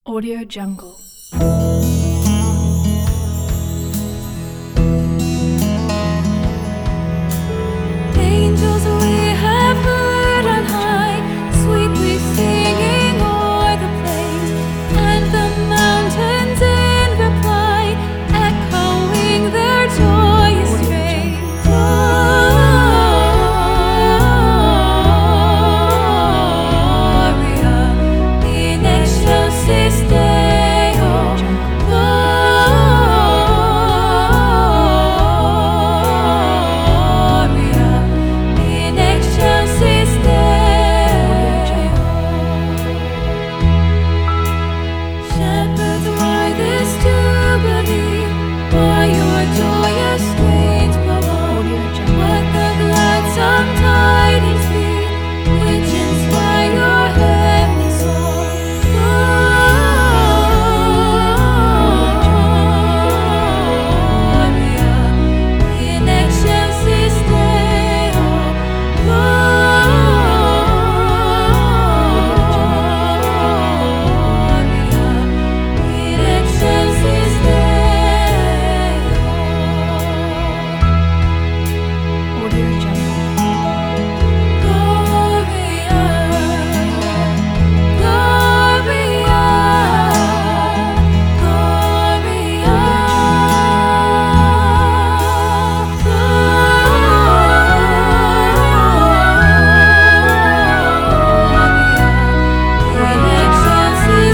Audio Jungle. Angels we have heard on high, sweetly singing o'er the plains, and the mountains in reply, echoing their joyous strain. Gloria in excelsis Deo. Gloria in excelsis Deo. Shepherds, why this jubilee? Why your joyous strains prolong? Let the gladsome tidings be, which inspire your heavenly song. Gloria in excelsis Deo. Gloria in excelsis Deo. Audio Jungle. Gloria, Gloria, Gloria in excelsis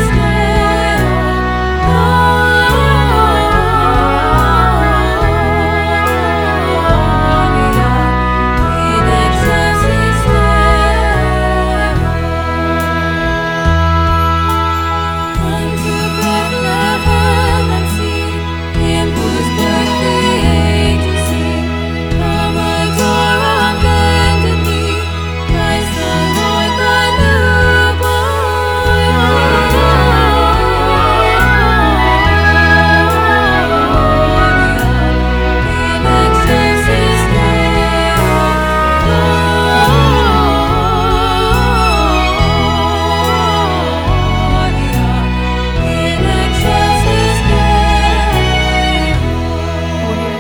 Unto Bethlehem and see, in whose birth the angels sing. Come adore on bended knee, Christ the Lord, the newborn. Gloria in excelsis Deo. In excelsis Deo. Audio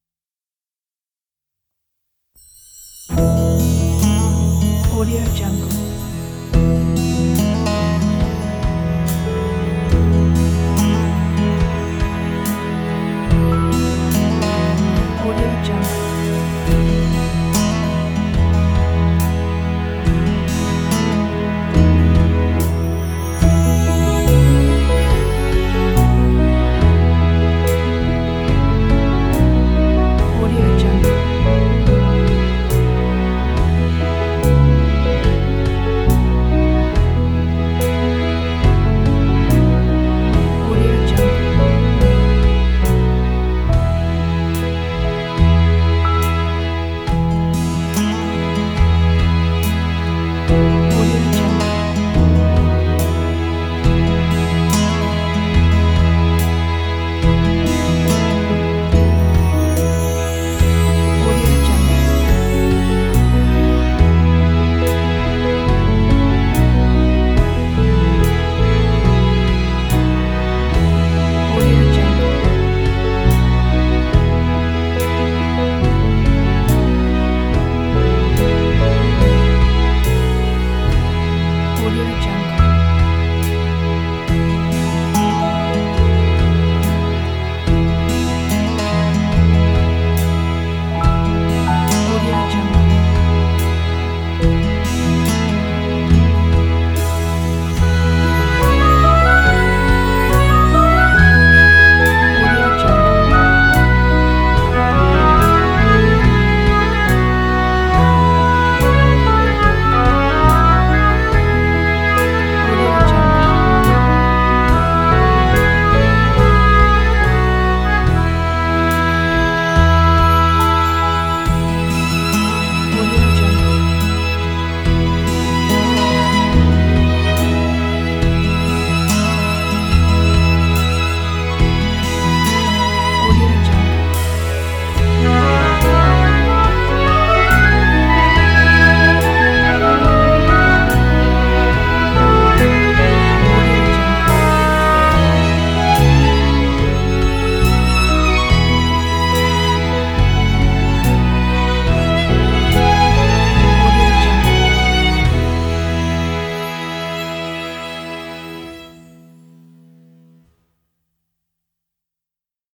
Jungle. Audio Jungle.